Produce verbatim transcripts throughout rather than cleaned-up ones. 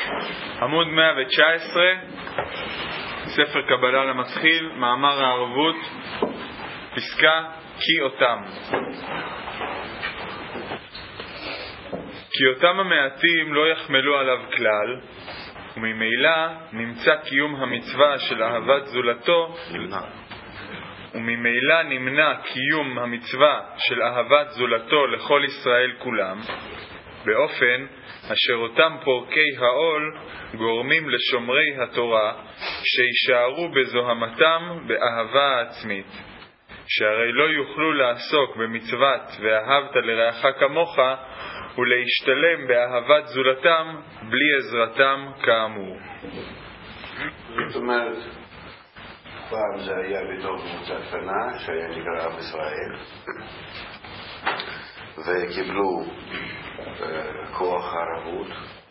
עמוד מאה תשע עשרה, ספר קבלה למתחיל, מאמר הערבות, פסקה כי אותם. כי אותם המעטים לא יחמלו עליו כלל, וממילא נמצא קיום המצווה של אהבת זולתו, וממילא נמנע קיום המצווה של אהבת זולתו לכל ישראל כולם, באופן אשר אותם פורקי העול גורמים לשומרי התורה שישארו בזוהמתם באהבה העצמית, שהרי לא יוכלו לעסוק במצוות ואהבת לרעך כמוך ולהשתלם באהבת זולתם בלי עזרתם כאמור. זאת אומרת, פעם זה היה בתוך קבוצה קטנה שהיה נקרא עם ישראל, וקיבלו uh, כוח ערבות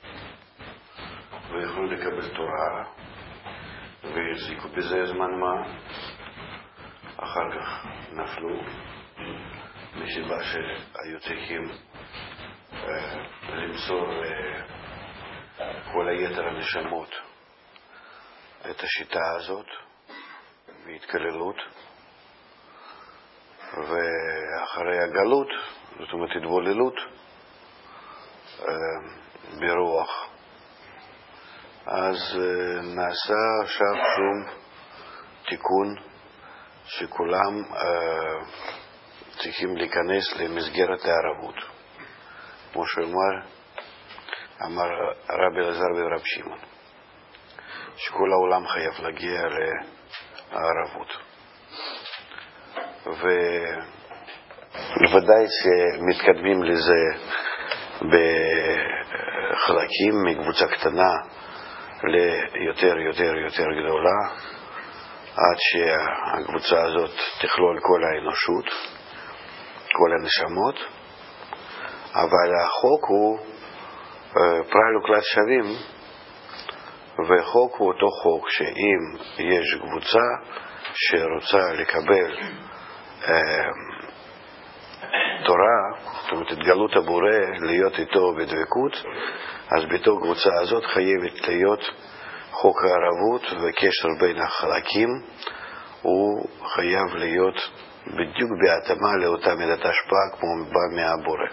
ויכולו לקבל תורה והחזיקו בזה זמן מה. אחר כך נפלו מסיבה שהיו צריכים uh, למסור uh, כל היתר הנשמות את השיטה הזאת והתקללות, ואחרי הגלות, זאת אומרת התבוללות ברוח, אז נעשה עכשיו שום תיקון שכולם צריכים להיכנס למסגרת הערבות, כמו שאמר אמר רבי אלעזר ורב שמעון, שכל העולם חייב להגיע לערבות. ובוודאי שמתקדמים לזה בחלקים מקבוצה קטנה ליותר יותר יותר גדולה, עד שהקבוצה הזאת תכלול כל האנושות, כל הנשמות. אבל החוק הוא פרל וכלל שווים, וחוק הוא אותו חוק שאם יש קבוצה שרוצה לקבל אה, תורה, זאת אומרת התגלות הבורא, להיות איתו בדבקות, אז בתוך קבוצה הזאת חייבת להיות חוק הערבות, וקשר בין החלקים הוא חייב להיות בדיוק בהתאמה לאותה מידת השפעה כמו בא מהבורא.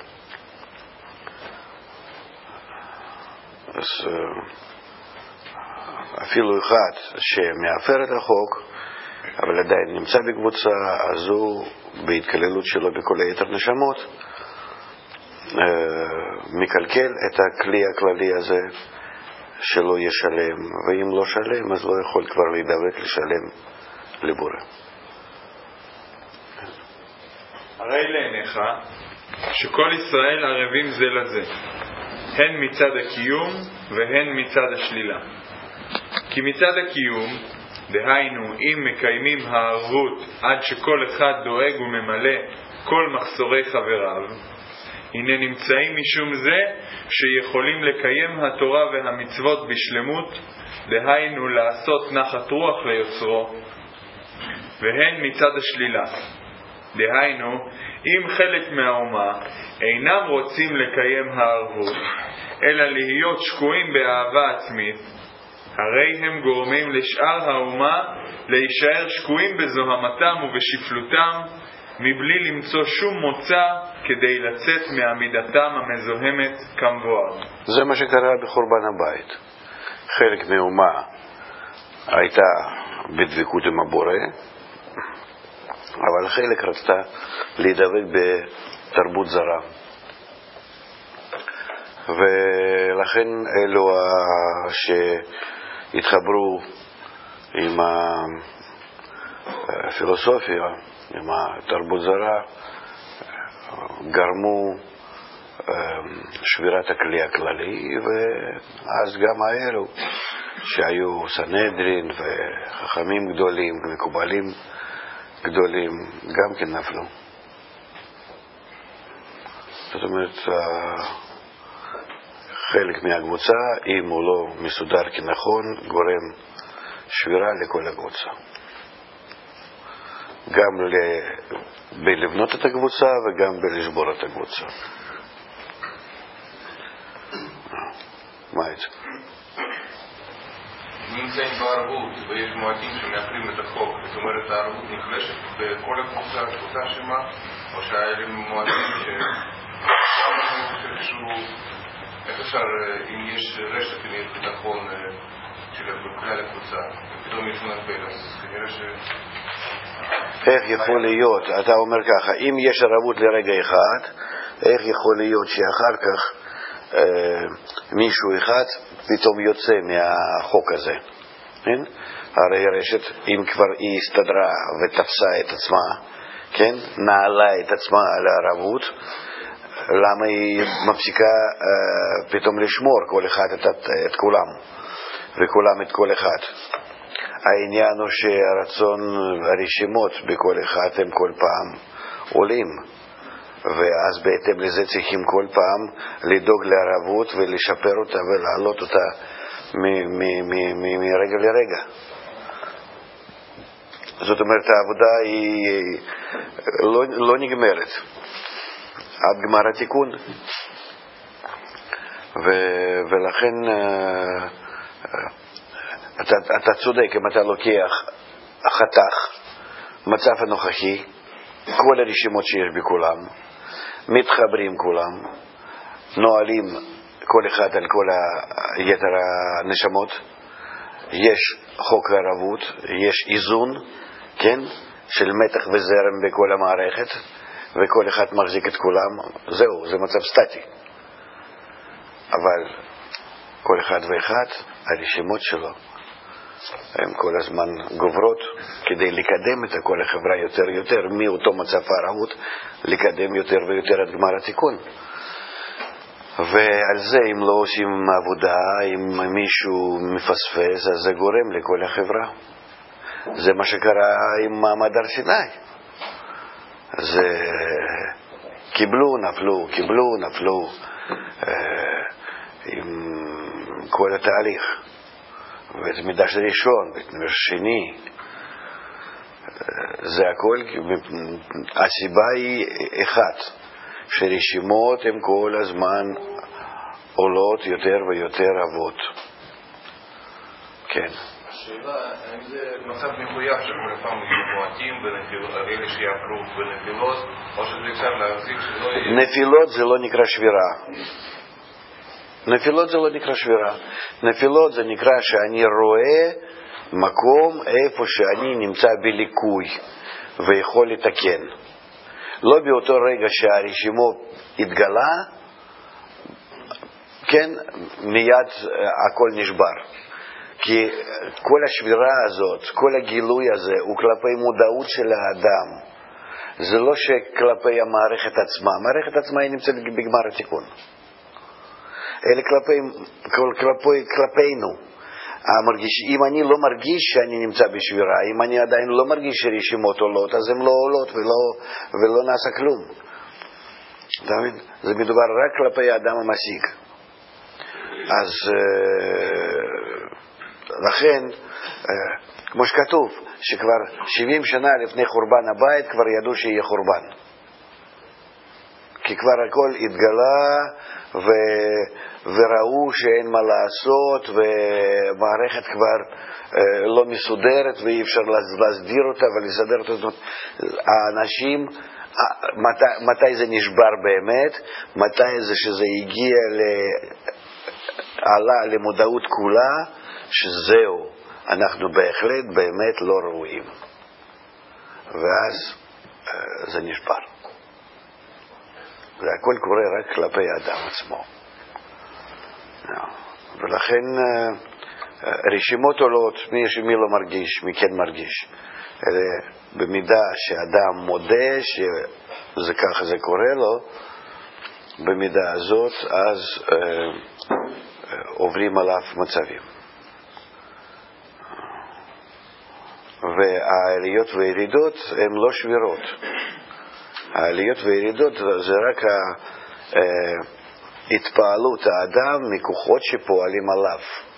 אז אפילו אחד שמאפר את החוק אבל עדיין נמצא בקבוצה, אז הוא בהתקללות שלו בכל היתר נשמות מקלקל את הכלי הכללי הזה שלא ישלם, ואם לא שלם אז לא יכול כבר להידבק לשלם לבורא. הרי לעיניך שכל ישראל ערבים זה לזה, הן מצד הקיום והן מצד השלילה. כי מצד הקיום, דהיינו אם מקיימים הערבות עד שכל אחד דואג וממלא כל מחסורי חבריו, הנה נמצאים משום זה שיכולים לקיים התורה והמצוות בשלמות, דהיינו לעשות נחת רוח ליוצרו. והן מצד השלילה, דהיינו אם חלק מהאומה אינם רוצים לקיים הערבות אלא להיות שקועים באהבה עצמית, הרי הם גורמים לשאר האומה להישאר שקועים בזוהמתם ובשפלותם מבלי למצוא שום מוצא כדי לצאת מעמידתם המזוהמת כמבואר. זה מה שקרה בחורבן הבית. חלק מהאומה הייתה בדבקות עם הבורא, אבל חלק רצתה להידבק בתרבות זרה, ולכן אלו שהתחברו עם הפילוסופיה, עם התרבות זרה, גרמו שבירת הכלי הכללי, ואז גם האלו שהיו סנהדרין וחכמים גדולים ומקובלים גדולים גם כן נפלו. זאת אומרת, חלק מהקבוצה, אם הוא לא מסודר כנכון, גורם שבירה לכל הקבוצה. גם בלבנות את הקבוצה וגם בלשבור את הקבוצה. מה זה? נמצאים בערבות ויש מועדים שמאחרים את החוק, זאת אומרת הערבות נחלשת בכל הקבוצה, הקבוצה שמה, או שהאלה מועדים ש... אני חושב שהוא... איך אפשר, אם יש רשת, אם יש ביטחון של כלל הקבוצה, פתאום יש מנפל, אז כנראה ש... איך יכול להיות, אתה אומר ככה, אם יש ערבות לרגע אחד, איך יכול להיות שאחר כך אה, מישהו אחד פתאום יוצא מהחוק הזה? כן? הרי רשת, אם כבר היא הסתדרה ותפסה את עצמה, כן? נעלה את עצמה על הערבות, למה היא מפסיקה אה, פתאום לשמור כל אחד את, את, את כולם, וכולם את כל אחד? העניין הוא שהרצון, הרשימות בכל אחד הם כל פעם עולים, ואז בהתאם לזה צריכים כל פעם לדאוג לערבות ולשפר אותה ולהעלות אותה מרגע לרגע. זאת אומרת, העבודה היא לא, לא נגמרת עד גמר התיקון, ו, ולכן אתה, אתה צודק. אם אתה לוקח חתך מצב הנוכחי, כל הרשימות שיש בכולם מתחברים כולם, נועלים כל אחד על כל יתר הנשמות, יש חוק הערבות, יש איזון, כן, של מתח וזרם בכל המערכת, וכל אחד מחזיק את כולם. זהו, זה מצב סטטי. אבל כל אחד ואחד, הרשימות שלו הן כל הזמן גוברות כדי לקדם את כל החברה יותר יותר מאותו מצב הערבות, לקדם יותר ויותר עד גמר התיקון. ועל זה אם לא עושים עבודה, אם מישהו מפספס, אז זה גורם לכל החברה. זה מה שקרה עם מעמד הר סיני. זה קיבלו, נפלו, קיבלו, נפלו, עם כל התהליך. ואת מדרש ראשון, ואת מדרש שני, זה הכל, הסיבה היא אחת, שרשימות הן כל הזמן עולות יותר ויותר רבות. כן. השאלה, האם זה מצב מחויב שכל פעם יהיו מועטים ואלה שיעברו בנפילות, או שזה אפשר להחזיק שלא יהיה... נפילות זה לא נקרא שבירה. נפילות זה לא נקרא שבירה. נפילות זה נקרא שאני רואה מקום איפה שאני נמצא בליקוי ויכול לתקן. לא באותו רגע שהרשימו התגלה, כן, מיד הכל נשבר. כי כל השבירה הזאת, כל הגילוי הזה הוא כלפי מודעות של האדם. זה לא שכלפי המערכת עצמה. המערכת עצמה היא נמצאת בגמר התיקון. אלא כלפי, כלפי, כלפינו. המרגיש, אם אני לא מרגיש שאני נמצא בשבירה, אם אני עדיין לא מרגיש שרשימות עולות, אז הן לא עולות ולא, ולא נעשה כלום. זה מדובר רק כלפי האדם המשיג. אז לכן, כמו שכתוב, שכבר שבעים שנה לפני חורבן הבית כבר ידעו שיהיה חורבן. כי כבר הכל התגלה ו... וראו שאין מה לעשות, ומערכת כבר אה, לא מסודרת ואי אפשר להסדיר אותה ולסדר אותה. האנשים, מתי, מתי זה נשבר באמת, מתי זה שזה הגיע ל... עלה למודעות כולה, שזהו, אנחנו בהחלט באמת לא ראויים. ואז אה, זה נשבר. והכל קורה רק כלפי האדם עצמו. ולכן רשימות עולות, מי, מי לא מרגיש, מי כן מרגיש. במידה שאדם מודה שזה ככה זה קורה לו, במידה הזאת אז אה, עוברים עליו מצבים. והעליות והירידות הן לא שבירות. העליות והירידות זה רק התפעלות האדם מכוחות שפועלים עליו.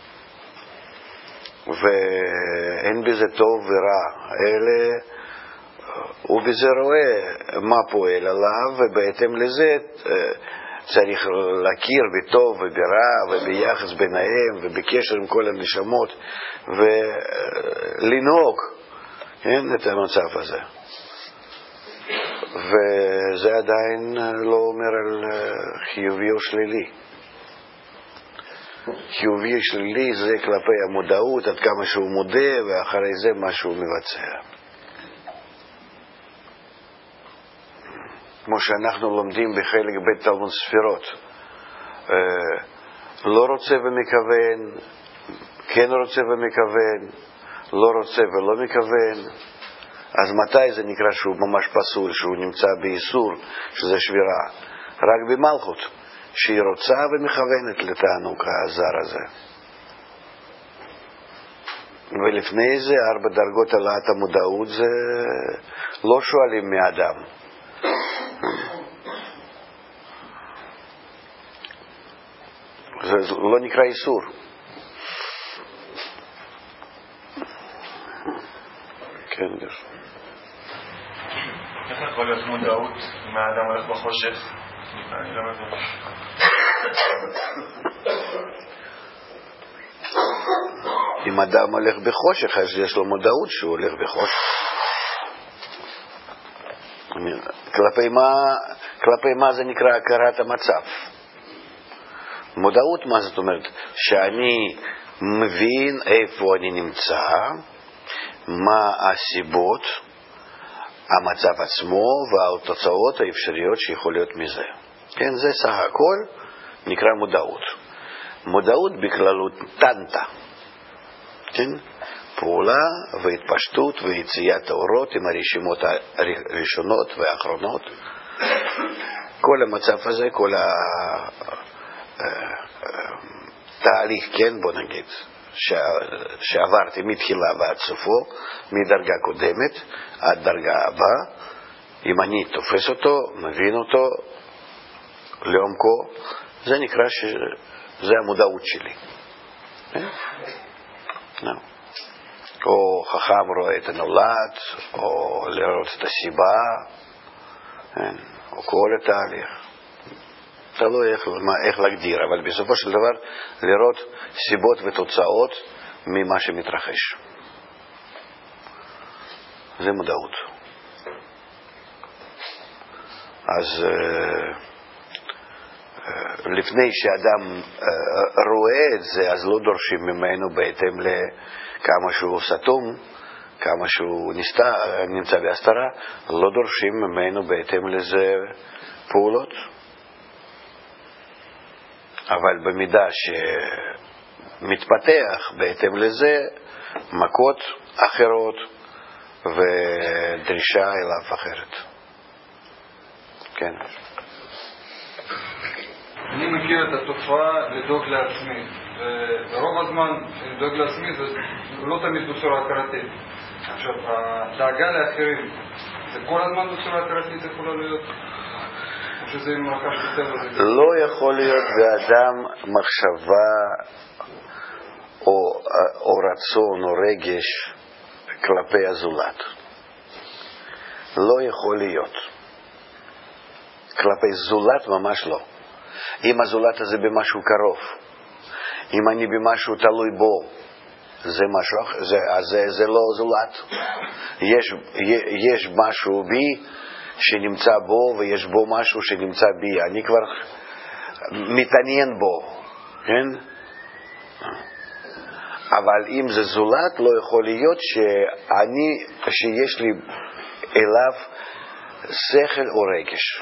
ואין בזה טוב ורע, אלא הוא בזה רואה מה פועל עליו, ובהתאם לזה צריך להכיר בטוב וברע וביחס ביניהם ובקשר עם כל הנשמות ולנהוג, כן, את המצב הזה. וזה עדיין לא אומר על חיובי או שלילי. חיובי או שלילי זה כלפי המודעות, עד כמה שהוא מודה ואחרי זה מה שהוא מבצע. כמו שאנחנו לומדים בחלק בית תלמוד ספירות, לא רוצה ומכוון, כן רוצה ומכוון, לא רוצה ולא מכוון. אז מתי זה נקרא שהוא ממש פסול, שהוא נמצא באיסור, שזה שבירה? רק במלכות, שהיא רוצה ומכוונת לתענוג הזר הזה. ולפני זה ארבע דרגות העלאת המודעות, זה לא שואלים מאדם. זה לא נקרא איסור. כן, יש. איך יכול להיות מודעות אם האדם הולך בחושך? אני לא מבין. אם אדם הולך בחושך, אז יש לו מודעות שהוא הולך בחושך. כלפי מה, כלפי מה זה נקרא הכרת המצב? מודעות, מה זאת אומרת? שאני מבין איפה אני נמצא, מה הסיבות, המצב עצמו והתוצאות האפשריות שיכולות מזה. כן, זה סך הכל נקרא מודעות. מודעות בכללות טנטה. כן? פעולה והתפשטות ויציאת האורות עם הרשימות הראשונות והאחרונות. כל המצב הזה, כל התהליך, כן, בוא נגיד, שעברתי מתחילה ועד סופו, מדרגה קודמת עד דרגה הבאה, אם אני תופס אותו, מבין אותו לעומקו, זה נקרא שזה המודעות שלי. או חכם רואה את הנולד, או לראות את הסיבה, או כל התהליך. תלוי איך, איך להגדיר, אבל בסופו של דבר לראות סיבות ותוצאות ממה שמתרחש. זה מודעות. אז לפני שאדם רואה את זה, אז לא דורשים ממנו בהתאם לכמה שהוא סתום, כמה שהוא נסתר, נמצא בהסתרה, לא דורשים ממנו בהתאם לזה פעולות. אבל במידה שמתפתח בהתאם לזה, מכות אחרות ודרישה אליו אחרת. כן. אני מכיר את התופעה לדאוג לעצמי, ורוב הזמן שאני דואג לעצמי זה לא תמיד בצורה הכרתית. עכשיו, הדאגה לאחרים, זה כל הזמן בצורה הכרתית יכולה להיות? או שזה מרכש בטבע? לא יכול להיות באדם מחשבה או, או רצון או רגש כלפי הזולת. לא יכול להיות. כלפי זולת ממש לא. אם הזולת הזה במשהו קרוב, אם אני במשהו תלוי בו, זה משהו, זה, זה, זה לא זולת. יש, יש משהו בי שנמצא בו, ויש בו משהו שנמצא בי. אני כבר מתעניין בו, כן? אבל אם זה זולת, לא יכול להיות שאני, שיש לי אליו שכל או רגש.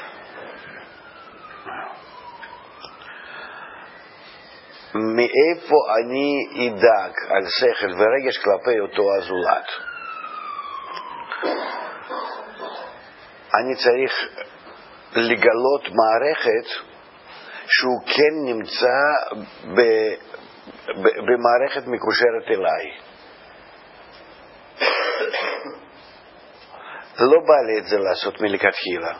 מאיפה אני אדאג על שכל ורגש כלפי אותו הזולת? אני צריך לגלות מערכת שהוא כן נמצא ב, ב, במערכת מקושרת אליי. לא בא לי את זה לעשות מלכתחילה.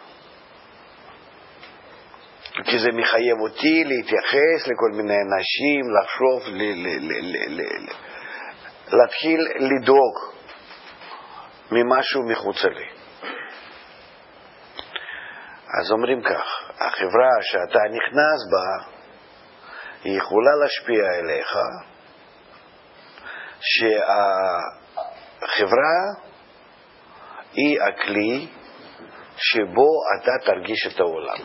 כי זה מחייב אותי להתייחס לכל מיני אנשים, לחשוב, ל, ל, ל, ל, ל, ל, להתחיל לדאוג ממשהו מחוץ לי. אז אומרים כך, החברה שאתה נכנס בה, היא יכולה להשפיע עליך, שהחברה היא הכלי שבו אתה תרגיש את העולם.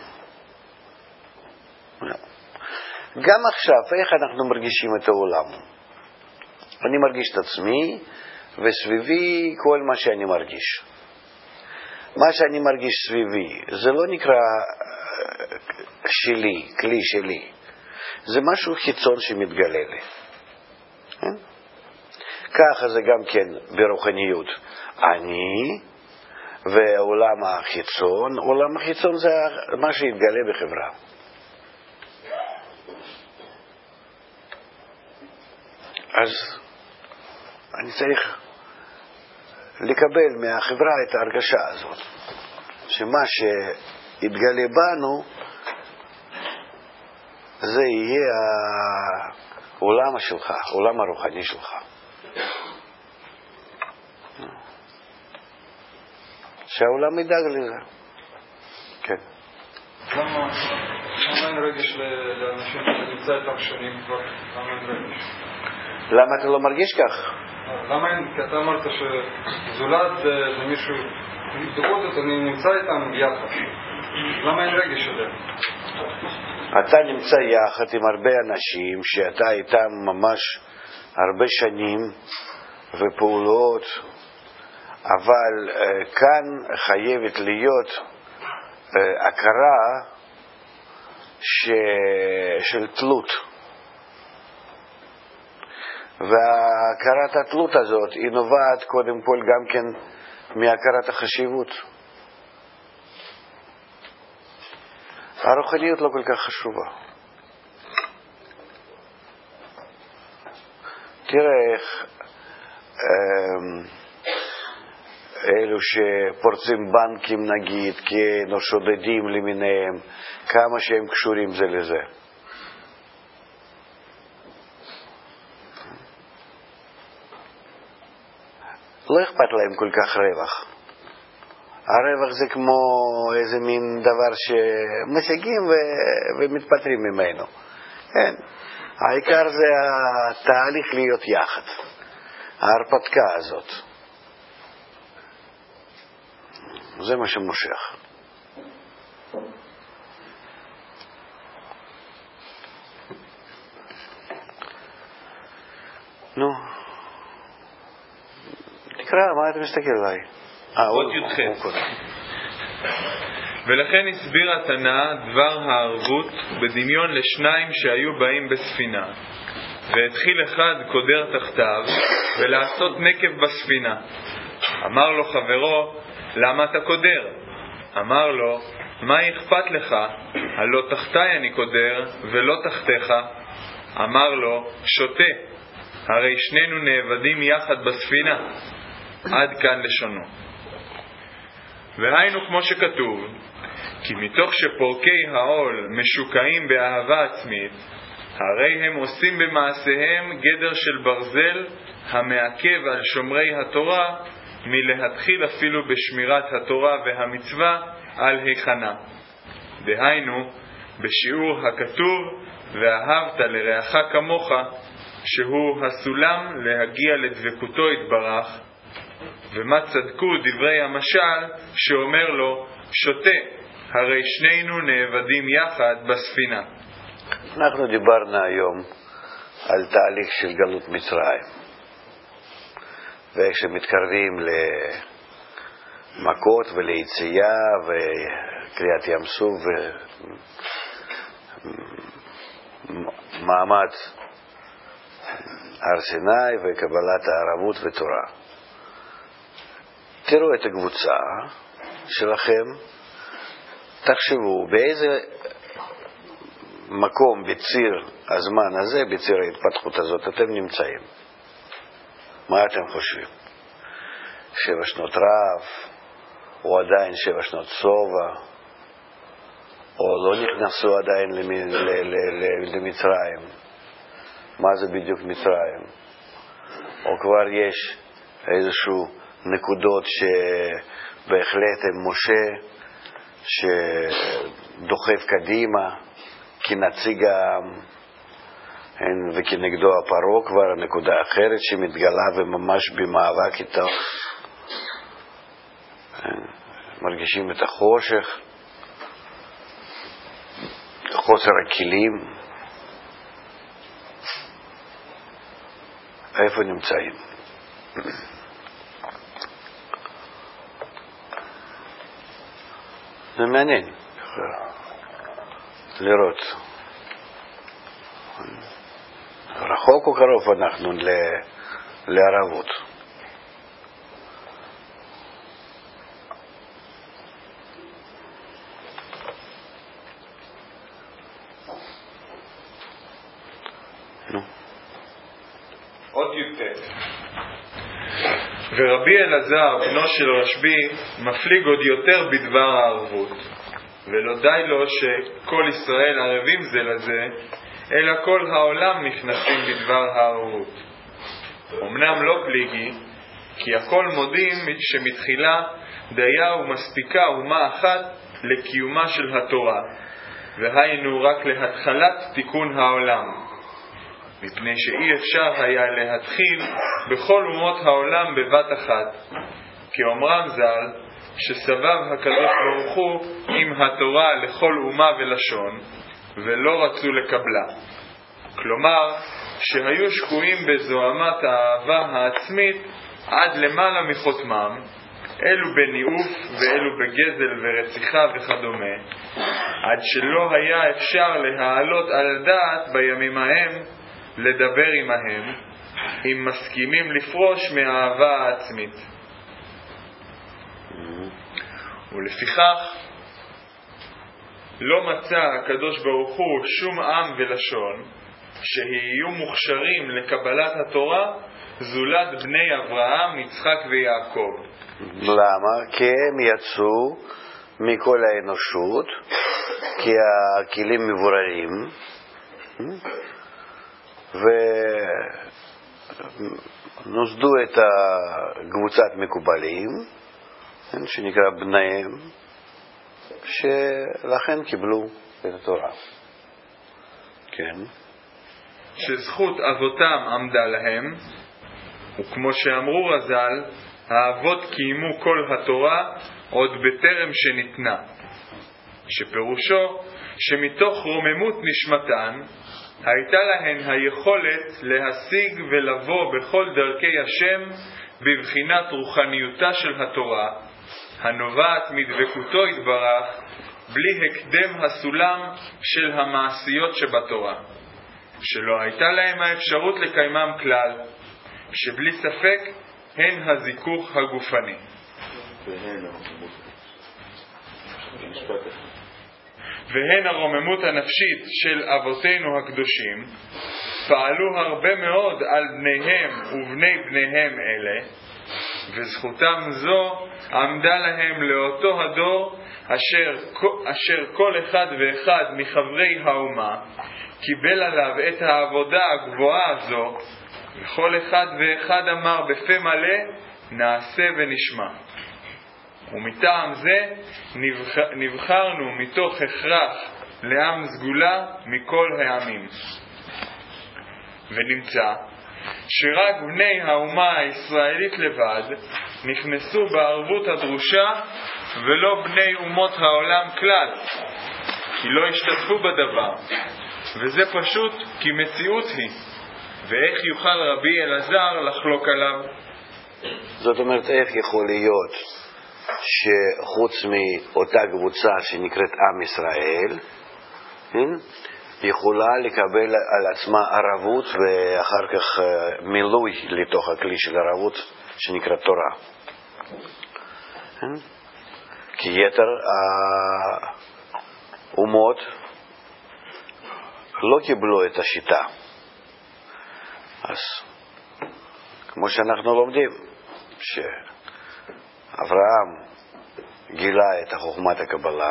גם עכשיו, איך אנחנו מרגישים את העולם? אני מרגיש את עצמי, וסביבי כל מה שאני מרגיש. מה שאני מרגיש סביבי, זה לא נקרא שלי, כלי שלי. זה משהו חיצון שמתגלה לי. ככה זה גם כן ברוחניות. אני ועולם החיצון, עולם החיצון זה מה שהתגלה בחברה. אז אני צריך לקבל מהחברה את ההרגשה הזאת, שמה שהתגלה בנו זה יהיה העולם שלך, העולם הרוחני שלך. שהעולם ידאג לזה. כן. למה אין רגש לאנשים שנמצא איתם שנים כבר? למה אין רגש? למה אתה לא מרגיש כך? למה אין? כי אתה אמרת שזולת זה מישהו, בכל זאת אני נמצא איתם יחד. למה אין רגש עליהם? אתה נמצא יחד עם הרבה אנשים שאתה איתם ממש הרבה שנים ופעולות, אבל uh, כאן חייבת להיות uh, הכרה ש... של תלות. והכרת התלות הזאת היא נובעת קודם כל גם כן מהכרת החשיבות. הרוחניות לא כל כך חשובה. תראה איך אלו שפורצים בנקים נגיד, כן, או שודדים למיניהם, כמה שהם קשורים זה לזה. לא אכפת להם כל כך רווח. הרווח זה כמו איזה מין דבר שמשיגים ו- ומתפטרים ממנו. כן. העיקר זה התהליך להיות יחד. ההרפתקה הזאת. זה מה שמושך. נו. תקרא, מה אתה מסתכל עליי? עוד י"ח. ולכן הסביר התנא דבר הערבות בדמיון לשניים שהיו באים בספינה, והתחיל אחד קודר תחתיו ולעשות נקב בספינה. אמר לו חברו, למה אתה קודר? אמר לו, מה אכפת לך? הלא תחתיי אני קודר ולא תחתיך. אמר לו, שותה, הרי שנינו נאבדים יחד בספינה. עד כאן לשונו. והיינו כמו שכתוב, כי מתוך שפורקי העול משוקעים באהבה עצמית, הרי הם עושים במעשיהם גדר של ברזל המעכב על שומרי התורה מלהתחיל אפילו בשמירת התורה והמצווה על היכנה. דהיינו, בשיעור הכתוב, ואהבת לרעך כמוך, שהוא הסולם להגיע לדבקותו יתברך. ומה צדקו דברי המשל שאומר לו, שותה, הרי שנינו נאבדים יחד בספינה. אנחנו דיברנו היום על תהליך של גלות מצרים, ואיך שמתקרבים למכות וליציאה וקריאת ים סוף ומעמד הר סיני וקבלת הערבות ותורה. תראו את הקבוצה שלכם, תחשבו באיזה מקום בציר הזמן הזה, בציר ההתפתחות הזאת אתם נמצאים. מה אתם חושבים? שבע שנות רעב, או עדיין שבע שנות סובה, או לא נכנסו עדיין למצרים? מה זה בדיוק מצרים? או כבר יש איזשהו נקודות שבהחלט הם משה, שדוחף קדימה כנציג העם, וכנגדו הפרעה כבר נקודה אחרת שמתגלה וממש במאבק איתו. מרגישים את החושך, חוסר הכלים. איפה נמצאים? זה מעניין לראות רחוק או קרוב אנחנו לערבות. נו. עוד י"ט. ורבי אלעזר בנו של רשב"י מפליג עוד יותר בדבר הערבות, ולא די לו שכל ישראל ערבים זה לזה, אלא כל העולם נכנסים בדבר הערבות. אמנם לא פליגי, כי הכל מודים שמתחילה דיה ומספיקה אומה אחת לקיומה של התורה, והיינו רק להתחלת תיקון העולם, מפני שאי אפשר היה להתחיל בכל אומות העולם בבת אחת, כי אומרם ז"ל שסבב הקדוש ברוך הוא עם התורה לכל אומה ולשון, ולא רצו לקבלה. כלומר, שהיו שקועים בזוהמת האהבה העצמית עד למעלה מחותמם, אלו בניאוף ואלו בגזל ורציחה וכדומה, עד שלא היה אפשר להעלות על דעת בימים ההם לדבר עמהם, אם מסכימים לפרוש מהאהבה העצמית. ולפיכך לא מצא הקדוש ברוך הוא שום עם ולשון שיהיו מוכשרים לקבלת התורה זולת בני אברהם, יצחק ויעקב. למה? כי הם יצאו מכל האנושות, כי הכלים מבוררים, ונוסדו את קבוצת מקובלים שנקרא בניהם, שלכן קיבלו את התורה. כן. שזכות אבותם עמדה להם, וכמו שאמרו רז"ל, האבות קיימו כל התורה עוד בטרם שניתנה, שפירושו שמתוך רוממות נשמתן הייתה להן היכולת להשיג ולבוא בכל דרכי השם בבחינת רוחניותה של התורה, הנובעת מדבקותו יתברך, בלי הקדם הסולם של המעשיות שבתורה, שלא הייתה להם האפשרות לקיימם כלל, שבלי ספק הן הזיכוך הגופני. והן הרוממות הנפשית של אבותינו הקדושים פעלו הרבה מאוד על בניהם ובני בניהם אלה, וזכותם זו עמדה להם לאותו הדור אשר, אשר כל אחד ואחד מחברי האומה קיבל עליו את העבודה הגבוהה הזו, וכל אחד ואחד אמר בפה מלא נעשה ונשמע. ומטעם זה נבחר, נבחרנו מתוך הכרח לעם סגולה מכל העמים. ונמצא שרק בני האומה הישראלית לבד נכנסו בערבות הדרושה, ולא בני אומות העולם כלל, כי לא השתתפו בדבר, וזה פשוט כי מציאות היא, ואיך יוכל רבי אלעזר לחלוק עליו? זאת אומרת, איך יכול להיות שחוץ מאותה קבוצה שנקראת עם ישראל, יכולה לקבל על עצמה ערבות ואחר כך מילוי לתוך הכלי של ערבות שנקרא תורה? כי יתר האומות לא קיבלו את השיטה. אז כמו שאנחנו לומדים שאברהם גילה את חוכמת הקבלה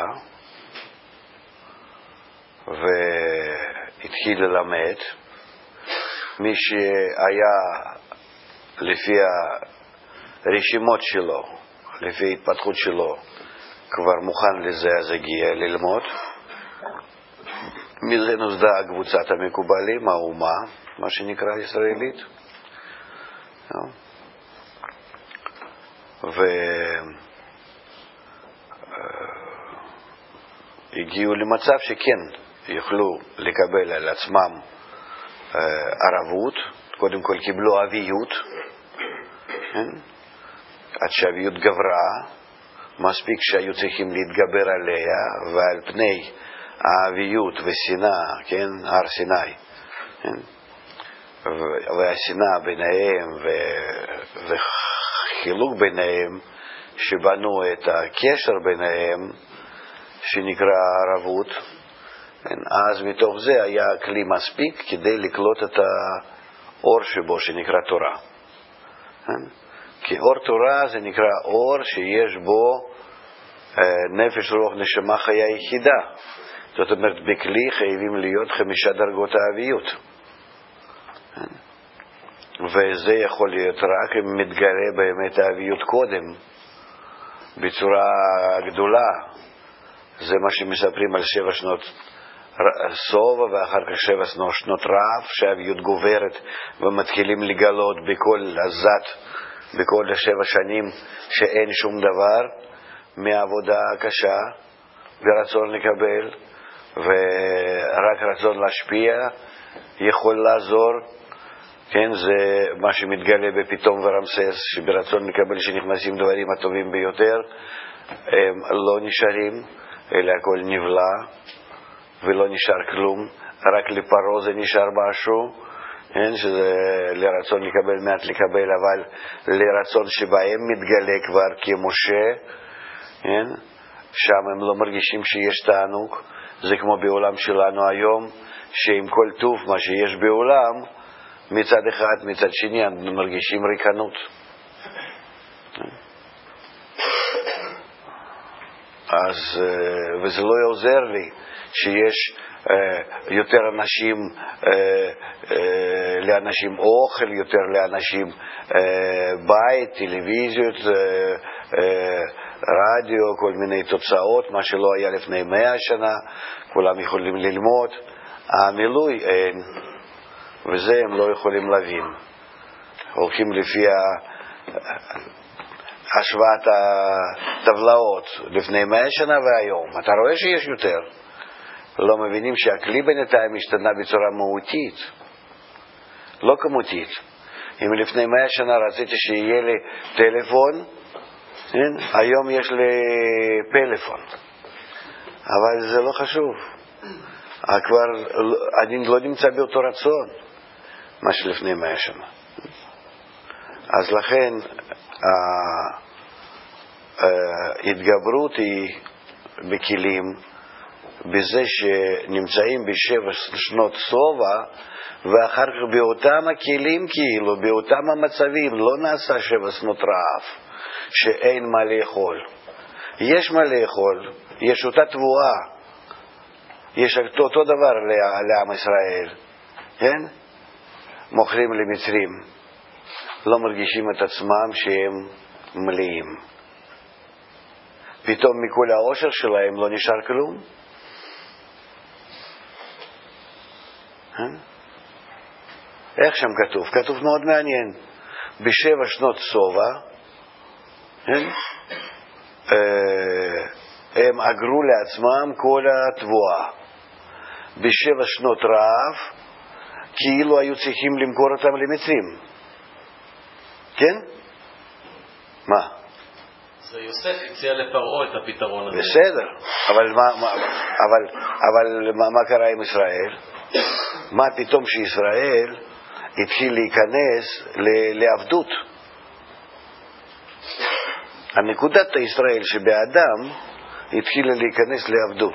והתחיל ללמד, מי שהיה לפי הרשימות שלו, לפי ההתפתחות שלו, כבר מוכן לזה, אז הגיע ללמוד. מזה נוסדה קבוצת המקובלים, האומה, מה שנקרא ישראלית. והגיעו למצב שכן יוכלו לקבל על עצמם ערבות, קודם כל קיבלו אביות, עד שהאביות גברה, מספיק שהיו צריכים להתגבר עליה, ועל פני האביות ושנאה, כן, הר סיני, כן? והשנאה ביניהם וחילוק ביניהם, שבנו את הקשר ביניהם, שנקרא ערבות, כן? אז מתוך זה היה כלי מספיק כדי לקלוט את האור שבו, שנקרא תורה. כן? כי אור תורה זה נקרא אור שיש בו נפש, רוח, נשמה, חיה יחידה. זאת אומרת, בכלי חייבים להיות חמישה דרגות האביות. וזה יכול להיות רק אם מתגלה באמת האביות קודם, בצורה גדולה. זה מה שמספרים על שבע שנות סובה, ואחר כך שבע שנות רעב, שהאביות גוברת ומתחילים לגלות בכל הזת, בכל השבע שנים, שאין שום דבר מהעבודה הקשה ורצון לקבל, ורק רצון להשפיע יכול לעזור. כן, זה מה שמתגלה בפתאום ורמסס, שברצון לקבל שנכנסים דברים הטובים ביותר, הם לא נשארים, אלא הכל נבלע ולא נשאר כלום, רק לפרו זה נשאר משהו, כן, שזה לרצון לקבל מעט לקבל, אבל לרצון שבהם מתגלה כבר כמשה, כן, שם הם לא מרגישים שיש תענוג. זה כמו בעולם שלנו היום, שעם כל טוב מה שיש בעולם, מצד אחד, מצד שני, אנחנו מרגישים ריקנות. אז, וזה לא יעוזר לי שיש יותר אנשים, לאנשים אוכל, יותר לאנשים בית, טלוויזיות, רדיו, כל מיני תוצאות, מה שלא היה לפני מאה שנה, כולם יכולים ללמוד. המילוי אין, וזה הם לא יכולים להבין. הולכים לפי השוואת הטבלאות לפני מאה שנה והיום. אתה רואה שיש יותר. לא מבינים שהכלי בינתיים השתנה בצורה מהותית, לא כמותית. אם לפני מאה שנה רציתי שיהיה לי טלפון, כן? היום יש לי פלאפון. אבל זה לא חשוב. כבר, אני לא נמצא באותו רצון מה שלפני מאה שנה. אז לכן ההתגברות היא בכלים, בזה שנמצאים בשבע שנות סובה, ואחר כך באותם הכלים, כאילו באותם המצבים, לא נעשה שבע שנות רעב שאין מה לאכול. יש מה לאכול, יש אותה תבואה, יש אותו דבר לעם ישראל, כן? מוכרים למצרים, לא מרגישים את עצמם שהם מלאים. פתאום מכל העושר שלהם לא נשאר כלום. איך שם כתוב? כתוב מאוד מעניין. בשבע שנות סובה הם אגרו לעצמם כל התבואה. בשבע שנות רעב כאילו היו צריכים למכור אותם למצרים. כן? מה? זה יוסף הציע לפרעה את הפתרון הזה. בסדר, אבל מה, מה, אבל, אבל מה, מה קרה עם ישראל? מה פתאום שישראל התחיל להיכנס לעבדות? הנקודת הישראל שבאדם התחילה להיכנס לעבדות.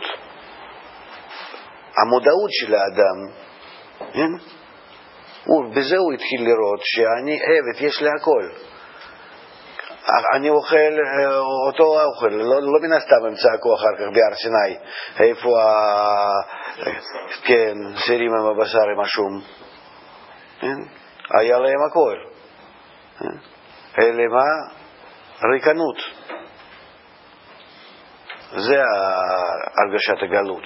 המודעות של האדם, כן? ובזה הוא התחיל לראות שאני עבד, יש לי הכל. אני אוכל אותו אוכל, לא, לא מן הסתם הם צעקו אחר כך בהר סיני, איפה ה... כן, סירים עם הבשר עם השום, כן? היה להם הכל. אלא מה? ריקנות. זה הרגשת הגלות.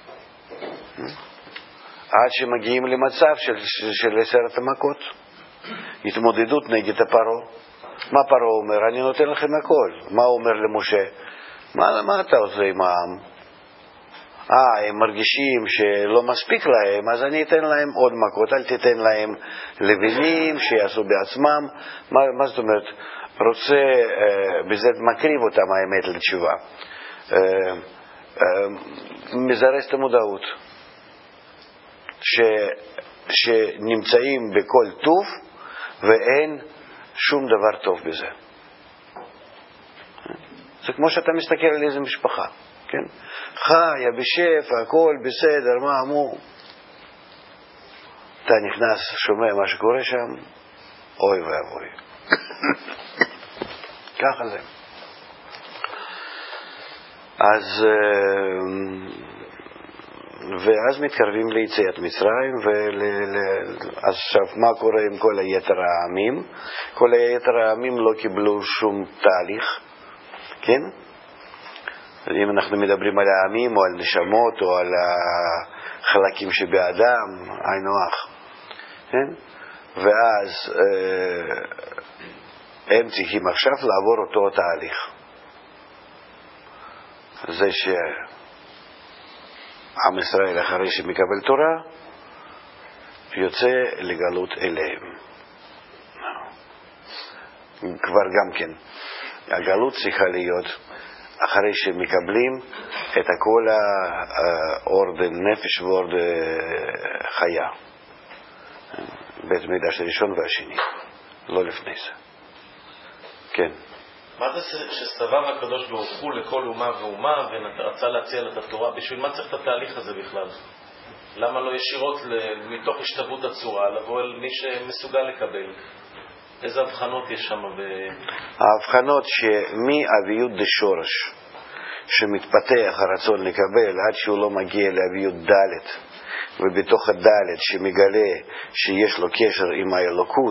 עד שמגיעים למצב של, של עשרת המכות, התמודדות נגד הפרעה. מה פרעה אומר? אני נותן לכם הכל. מה הוא אומר למשה? מה, מה אתה עושה עם העם? אה, הם מרגישים שלא מספיק להם, אז אני אתן להם עוד מכות. אל תיתן להם לבינים שיעשו בעצמם. מה, מה זאת אומרת? רוצה, אה, בזה מקריב אותם האמת לתשובה. אה, אה, מזרז את המודעות. ש, שנמצאים בכל טוב ואין שום דבר טוב בזה. זה כמו שאתה מסתכל על איזה משפחה, כן? חיה בשפע, הכל בסדר, מה אמרו? אתה נכנס, שומע מה שקורה שם, אוי ואבוי. ככה זה. אז ואז מתקרבים ליציאת מצרים, ואז עכשיו מה קורה עם כל היתר העמים? כל היתר העמים לא קיבלו שום תהליך, כן? אם אנחנו מדברים על העמים או על נשמות או על החלקים שבאדם, היינו הך, כן? ואז אה, הם צריכים עכשיו לעבור אותו תהליך. זה ש... עם ישראל אחרי שמקבל תורה יוצא לגלות אליהם. כבר גם כן הגלות צריכה להיות אחרי שמקבלים את כל האור נפש ואור חיה, בית מקדש הראשון והשני, לא לפני זה. כן. מה זה שסבב הקדוש ברוך הוא לכל אומה ואומה ורצה להציע לה את התורה? בשביל מה צריך את התהליך הזה בכלל? למה לא ישירות מתוך השתוות הצורה לבוא אל מי שמסוגל לקבל? איזה הבחנות יש שם? ב... ההבחנות שמאביות דשורש שמתפתח הרצון לקבל עד שהוא לא מגיע לאביות ד', ובתוך הד' שמגלה שיש לו קשר עם האלוקות,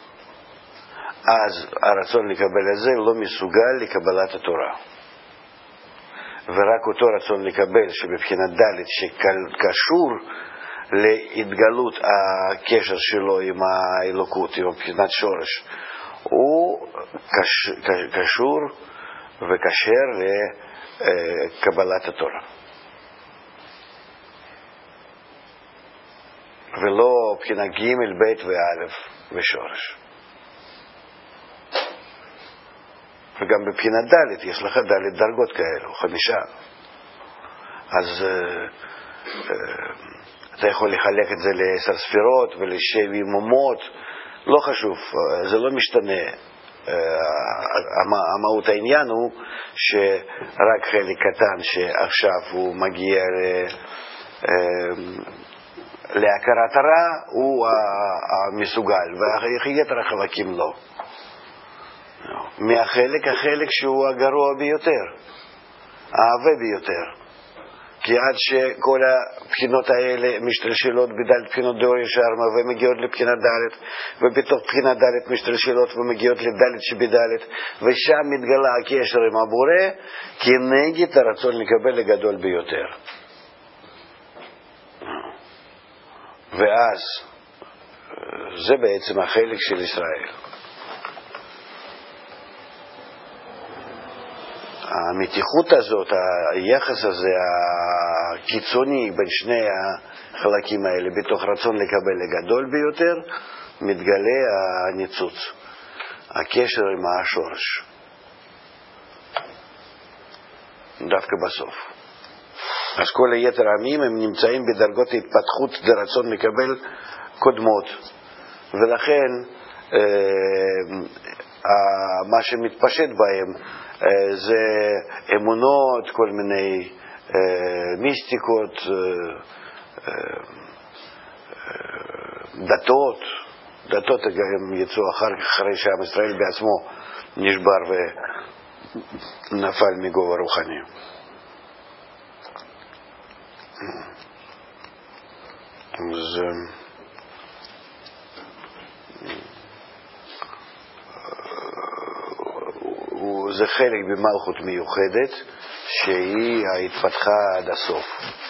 אז הרצון לקבל את זה לא מסוגל לקבלת התורה. ורק אותו רצון לקבל שבבחינת ד' שקשור להתגלות הקשר שלו עם האלוקות, עם בחינת שורש, הוא קש, קשור וקשר לקבלת התורה. ולא בחינת ג' ב' וא' ושורש. וגם בבחינת ד' יש לך ד' דרגות כאלו, חמישה. אז אה, אה, אתה יכול לחלק את זה לעשר ספירות ולשבע יממות, לא חשוב, זה לא משתנה. אה, המהות העניין הוא שרק חלק קטן שעכשיו הוא מגיע ל, אה, להכרת הרע הוא המסוגל, ויתר החלקים לא. מהחלק, החלק שהוא הגרוע ביותר, העבה ביותר. כי עד שכל הבחינות האלה משתלשלות בדלת בחינות דאוריה שרמה ומגיעות לבחינת דלת, ובתוך בחינת דלת משתלשלות ומגיעות לדלת שבדלת, ושם מתגלה הקשר עם הבורא כנגד הרצון לקבל הגדול ביותר. ואז זה בעצם החלק של ישראל. המתיחות הזאת, היחס הזה הקיצוני בין שני החלקים האלה בתוך רצון לקבל הגדול ביותר, מתגלה הניצוץ, הקשר עם השורש, דווקא בסוף. אז כל היתר העמים הם נמצאים בדרגות התפתחות ברצון לקבל קודמות, ולכן מה שמתפשט בהם זה אמונות, כל מיני מיסטיקות, דתות. דתות הם יצאו אחר כך, אחרי שעם ישראל בעצמו נשבר ונפל מגובה רוחני. אז זה חלק במלכות מיוחדת שהיא התפתחה עד הסוף,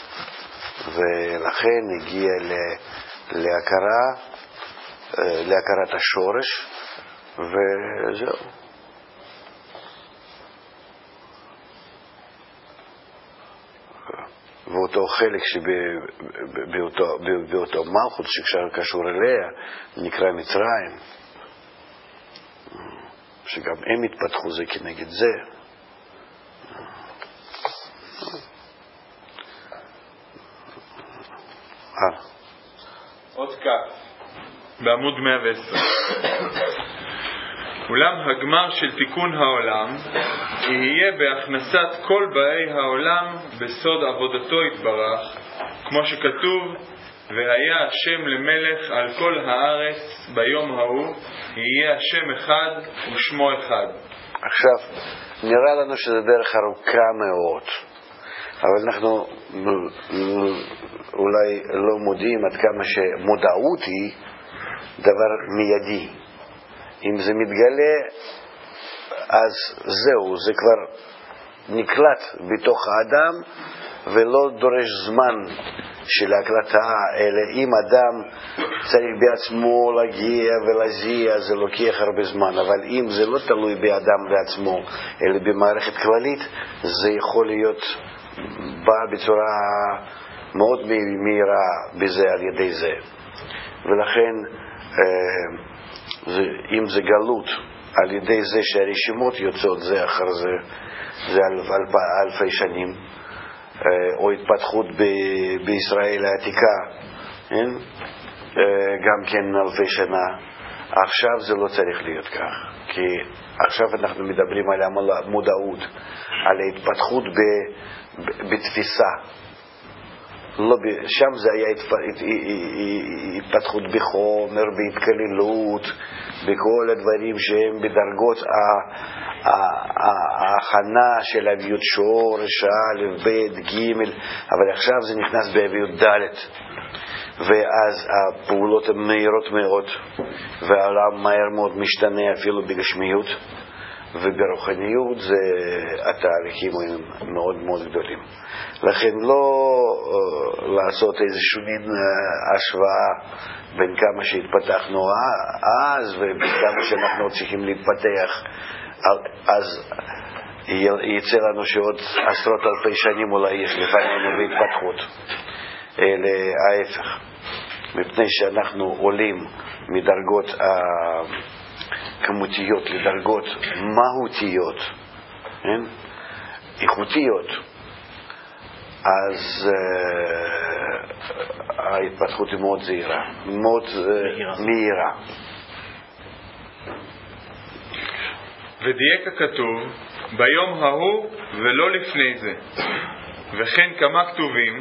ולכן הגיע להכרה, להכרת השורש, וזהו. ואותו חלק שבאותו מלכות שקשור אליה נקרא מצרים, שגם הם התפתחו זה כנגד זה. אה. עוד כך, בעמוד מאה ועשרים. אולם הגמר של תיקון העולם יהיה בהכנסת כל באי העולם בסוד עבודתו יתברך, כמו שכתוב, והיה השם למלך על כל הארץ ביום ההוא, יהיה השם אחד ושמו אחד. עכשיו, נראה לנו שזה דרך ארוכה מאוד, אבל אנחנו אולי לא מודיעים עד כמה שמודעות היא דבר מיידי. אם זה מתגלה, אז זהו, זה כבר נקלט בתוך האדם ולא דורש זמן של ההקלטה, אלא אם אדם צריך בעצמו להגיע ולהזיע, זה לוקח הרבה זמן. אבל אם זה לא תלוי באדם בעצמו, אלא במערכת כללית, זה יכול להיות בא בצורה מאוד מהירה בזה על ידי זה. ולכן זה, אם זה גלות על ידי זה שהרשימות יוצאות זה אחר זה, זה אלף, אלף, אלפי שנים, או התפתחות ב, בישראל העתיקה, כן? גם כן אלפי שנה. עכשיו זה לא צריך להיות כך, כי עכשיו אנחנו מדברים על המודעות, על ההתפתחות ב, ב, בתפיסה. לא, שם זה היה התפתחות בחומר, בהתקללות, בכל הדברים שהם בדרגות ההכנה של אביות שורש, א', ב', ג', אבל עכשיו זה נכנס באביות ד', ואז הפעולות הן מהירות מאוד, והעולם מהר מאוד משתנה אפילו בגשמיות, וברוחניות זה התהליכים הם מאוד מאוד גדולים. לכן לא uh, לעשות איזשהו מין uh, השוואה בין כמה שהתפתחנו אז וכמה שאנחנו צריכים להתפתח, אז יצא לנו שעוד עשרות אלפי שנים אולי יש לפנינו בהתפתחות. אלא ההפך, מפני שאנחנו עולים מדרגות uh, כמותיות לדרגות מהותיות, כן? איכותיות, אז uh, ההתפתחות היא מאוד זהירה, מאוד uh, מהירה. ודייק הכתוב ביום ההוא ולא לפני זה, וכן כמה כתובים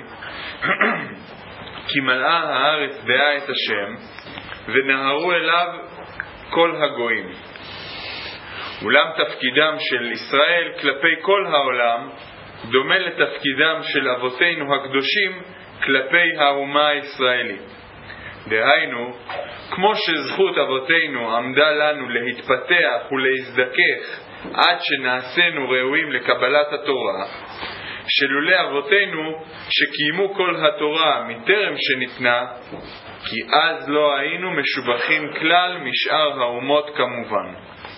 כי מלאה הארץ דעה את השם ונהרו אליו כל הגויים. אולם תפקידם של ישראל כלפי כל העולם דומה לתפקידם של אבותינו הקדושים כלפי האומה הישראלית. דהיינו, כמו שזכות אבותינו עמדה לנו להתפתח ולהזדכך עד שנעשינו ראויים לקבלת התורה, שלולא אבותינו שקיימו כל התורה מטרם שניתנה, כי אז לא היינו משובחים כלל משאר האומות כמובן.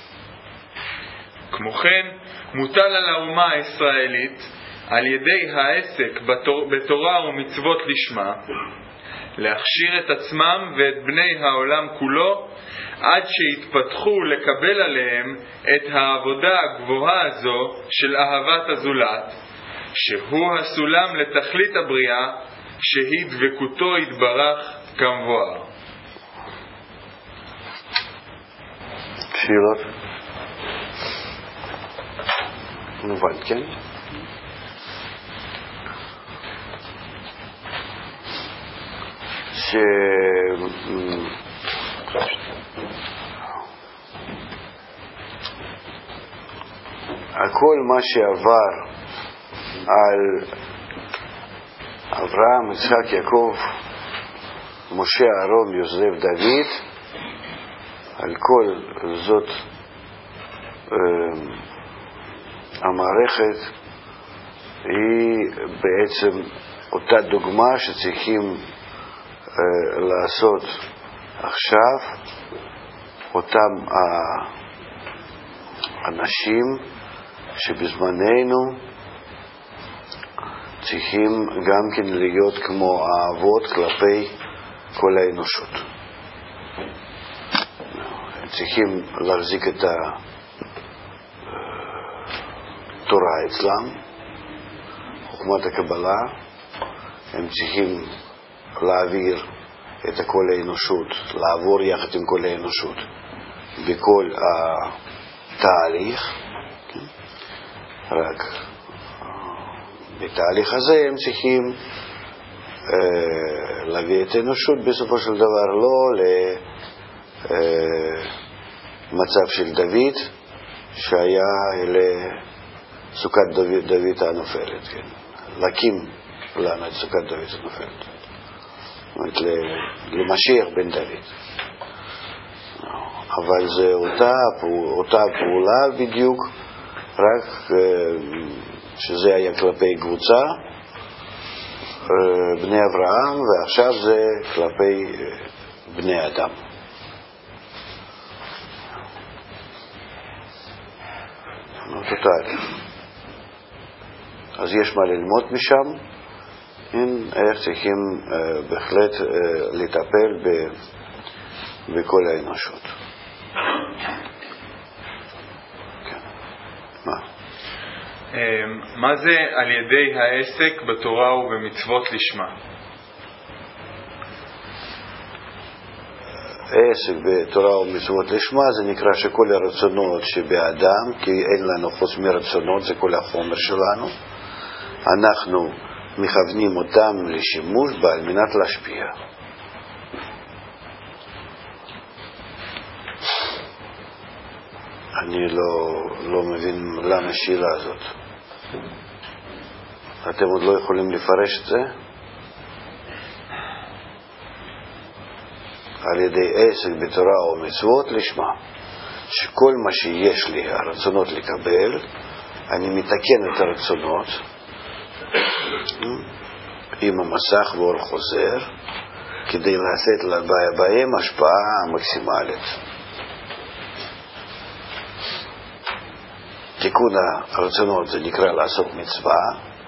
כמו כן, מוטל על האומה הישראלית על ידי העסק בתור, בתורה ומצוות לשמה להכשיר את עצמם ואת בני העולם כולו עד שיתפתחו לקבל עליהם את העבודה הגבוהה הזו של אהבת הזולת, שהוא הסולם לתכלית הבריאה, שהיא דבקותו יתברך כמבואר. שאלות? מובן, כן? ש... הכל מה שעבר על אברהם, יצחק, יעקב, משה, אהרון, יוסף, דוד, על כל זאת המערכת היא בעצם אותה דוגמה שצריכים אה, לעשות עכשיו אותם האנשים שבזמננו צריכים גם כן להיות כמו האבות כלפי כל האנושות. צריכים להחזיק את התורה אצלם, חוכמת הקבלה, הם צריכים להעביר את כל האנושות, לעבור יחד עם כל האנושות בכל התהליך, רק בתהליך הזה הם צריכים אה, להביא את האנושות בסופו של דבר לא למצב של דוד שהיה לסוכת דוד, דוד הנופלת, כן? להקים לנו את סוכת דוד הנופלת, זאת אומרת למשיח בן דוד. אבל זה אותה, אותה פעולה בדיוק, רק שזה היה כלפי קבוצה, בני אברהם, ועכשיו זה כלפי בני אדם. אותו תהליך. אז יש מה ללמוד משם, איך צריכים בהחלט לטפל בכל האנושות. מה? מה זה על ידי העסק בתורה ובמצוות לשמה? העסק בתורה ובמצוות לשמה זה נקרא שכל הרצונות שבאדם, כי אין לנו חוץ מרצונות, זה כל החומר שלנו, אנחנו מכוונים אותם לשימוש בה על מנת להשפיע. אני לא, לא מבין למה השאלה הזאת. אתם עוד לא יכולים לפרש את זה? על ידי עסק בתורה או מצוות לשמה, שכל מה שיש לי הרצונות לקבל, אני מתקן את הרצונות עם המסך ואור חוזר, כדי לעשות בהם השפעה מקסימלית. תיקון הרצונות זה נקרא לעשות מצווה.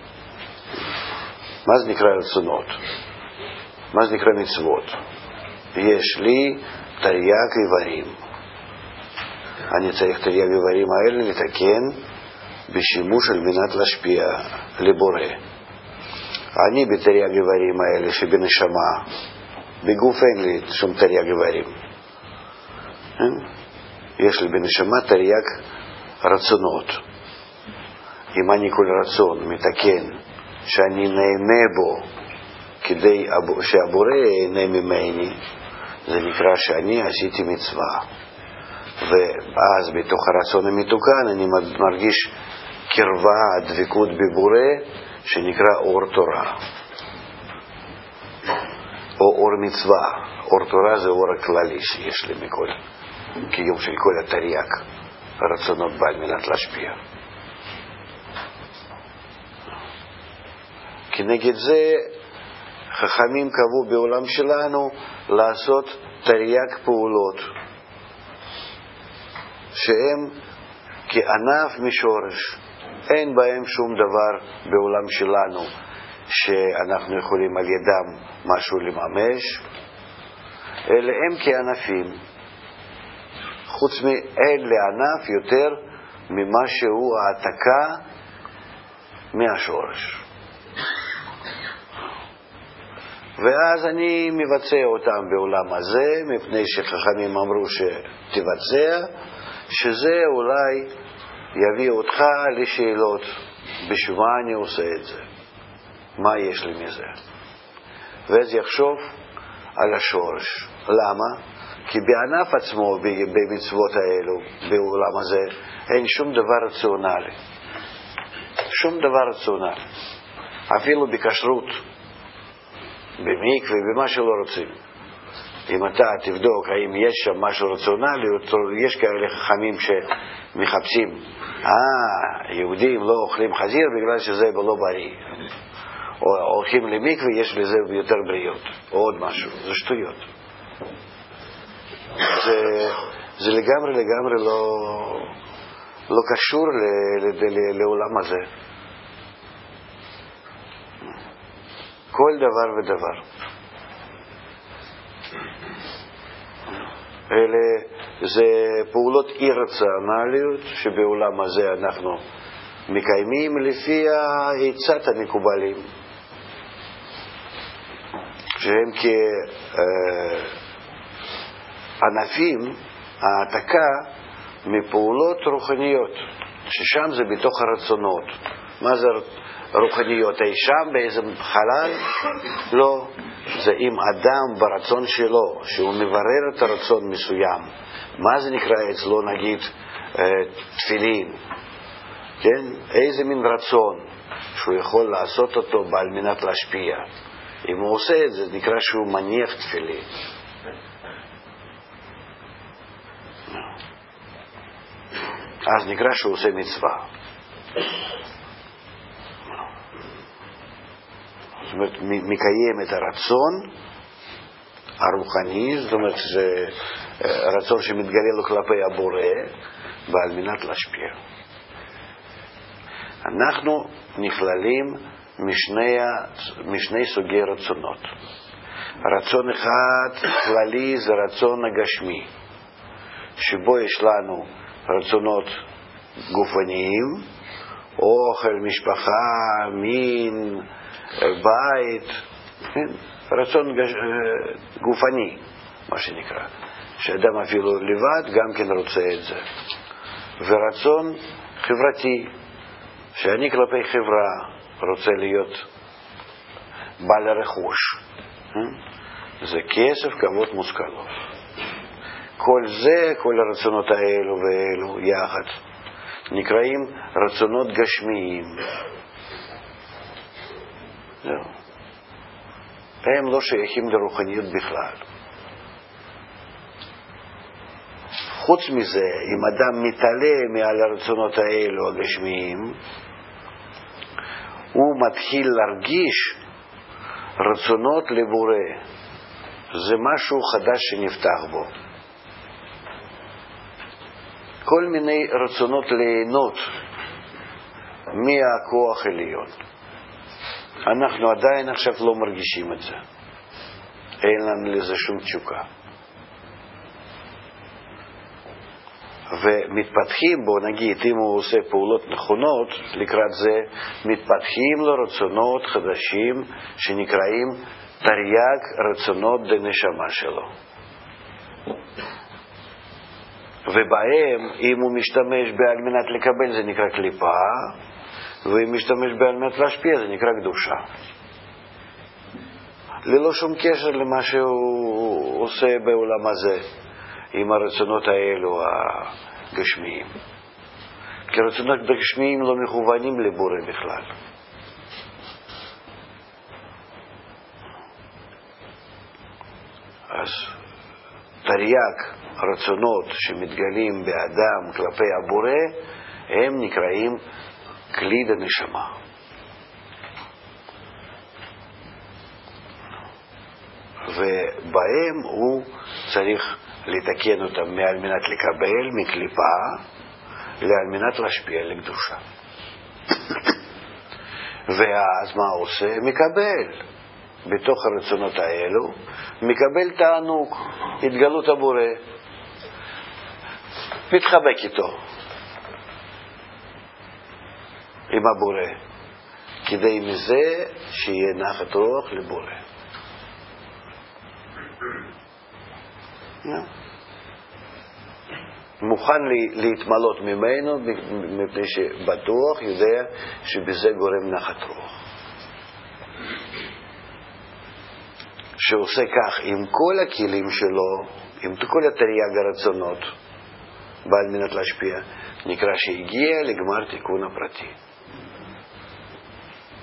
מה זה נקרא רצונות? מה זה נקרא מצוות? יש לי תרי"ג איברים. אני צריך תרי"ג איברים האלה לתקן בשימוש על מנת להשפיע לבורא. אני בתרי"ג איברים האלה שבנשמה, בגוף אין לי שום תרי"ג איברים. יש לי בנשמה תרי"ג רצונות. אם אני כל רצון מתקן שאני נהנה בו כדי שהבורא ייהנה ממני, זה נקרא שאני עשיתי מצווה. ואז בתוך הרצון המתוקן אני מרגיש קרבה, דבקות בבורא, שנקרא אור תורה או אור מצווה. אור תורה זה אור הכללי שיש לי מכל קיום של כל התרי"ג הרצונות בעל מנת להשפיע. כנגד זה חכמים קבעו בעולם שלנו לעשות תרי"ג פעולות שהם כענף משורש, אין בהם שום דבר בעולם שלנו שאנחנו יכולים על ידם משהו לממש, אלא הם כענפים, חוץ מאין לענף יותר ממה שהוא העתקה מהשורש. ואז אני מבצע אותם בעולם הזה, מפני שחכמים אמרו שתבצע, שזה אולי יביא אותך לשאלות, בשביל מה אני עושה את זה? מה יש לי מזה? ואז יחשוב על השורש. למה? כי בענף עצמו, במצוות האלו, בעולם הזה, אין שום דבר רציונלי. שום דבר רציונלי. אפילו בכשרות, במקווה, במה שלא רוצים. אם אתה תבדוק האם יש שם משהו רציונלי, יש כאלה חכמים שמחפשים, אה, יהודים לא אוכלים חזיר בגלל שזה לא בריא. או הולכים למקווה, יש לזה יותר בריאות, או עוד משהו, זה שטויות. זה, זה לגמרי לגמרי לא, לא קשור ל, ל, ל, לעולם הזה. כל דבר ודבר. אלה זה פעולות אי-רציונליות שבעולם הזה אנחנו מקיימים לפי העצת המקובלים, שהם כענפים, העתקה מפעולות רוחניות, ששם זה בתוך הרצונות. מה זה רוחניות? אי שם באיזה חלל? לא. זה אם אדם ברצון שלו, שהוא מברר את הרצון מסוים. מה זה נקרא אצלו, נגיד, תפילין? כן? איזה מין רצון שהוא יכול לעשות אותו על מנת להשפיע. אם הוא עושה את זה, זה נקרא שהוא מניח תפילין. אז נקרא שהוא עושה מצווה. זאת אומרת, מקיים את הרצון הרוחני, זאת אומרת, זה רצון שמתגלה לו כלפי הבורא, ועל מנת להשפיע. אנחנו נכללים משני, משני סוגי רצונות. רצון אחד כללי זה רצון הגשמי, שבו יש לנו רצונות גופניים, אוכל, משפחה, מין, בית, כן? רצון גש... גופני, מה שנקרא. שאדם אפילו לבד גם כן רוצה את זה. ורצון חברתי, שאני כלפי חברה רוצה להיות בעל הרכוש. זה כסף, כבוד, מושכלות. כל זה, כל הרצונות האלו ואלו יחד, נקראים רצונות גשמיים. זהו. הם לא שייכים לרוחניות בכלל. חוץ מזה, אם אדם מתעלה מעל הרצונות האלו הגשמיים, הוא מתחיל להרגיש רצונות לבורא. זה משהו חדש שנפתח בו. כל מיני רצונות ליהנות מהכוח העליון. אנחנו עדיין עכשיו לא מרגישים את זה. אין לנו לזה שום תשוקה. ומתפתחים בו, נגיד, אם הוא עושה פעולות נכונות, לקראת זה מתפתחים לו רצונות חדשים שנקראים תרי"ג רצונות דנשמה שלו. ובהם, אם הוא משתמש בעל מנת לקבל, זה נקרא קליפה, ואם משתמש בעל מנת להשפיע, זה נקרא קדושה. ללא שום קשר למה שהוא עושה בעולם הזה, עם הרצונות האלו הגשמיים. כי הרצונות הגשמיים לא מכוונים לבורא בכלל. אז תרי"ג רצונות שמתגלים באדם כלפי הבורא, הם נקראים כלי דנשמה. ובהם הוא צריך לתקן אותם מעל מנת לקבל מקליפה לעל מנת להשפיע לקדושה. ואז מה הוא עושה? מקבל בתוך הרצונות האלו, מקבל תענוג, התגלות הבורא, מתחבק איתו עם הבורא, כדי מזה שיהיה נחת רוח לבורא. מוכן להתמלות ממנו, מפני שבטוח יודע שבזה גורם נחת רוח. שעושה כך עם כל הכלים שלו, עם כל התרי"ג הרצונות, בעל מנת להשפיע, נקרא שהגיע לגמר תיקון הפרטי.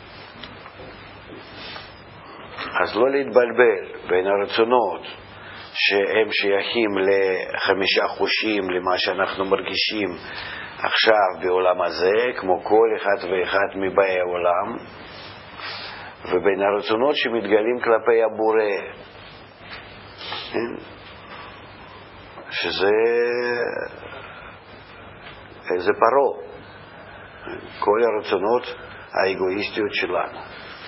אז לא להתבלבל בין הרצונות שהם שייכים לחמישה חושים, למה שאנחנו מרגישים עכשיו בעולם הזה, כמו כל אחד ואחד מבאי העולם, ובין הרצונות שמתגלים כלפי הבורא, שזה זה פרו, כל הרצונות האגואיסטיות שלנו,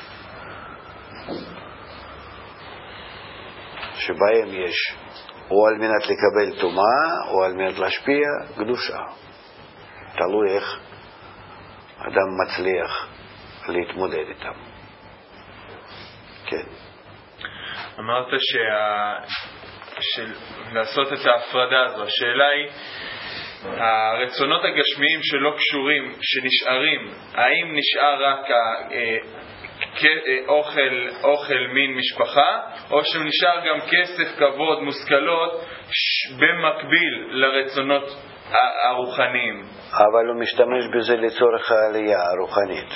שבהם יש או על מנת לקבל תומה או על מנת להשפיע קדושה. תלוי איך אדם מצליח להתמודד איתם. כן. אמרת שה... של... לעשות את ההפרדה הזו. השאלה היא, הרצונות הגשמיים שלא קשורים, שנשארים, האם נשאר רק אוכל, אוכל מין משפחה, או שהוא נשאר גם כסף, כבוד, מושכלות, במקביל לרצונות הרוחניים? אבל הוא משתמש בזה לצורך העלייה הרוחנית.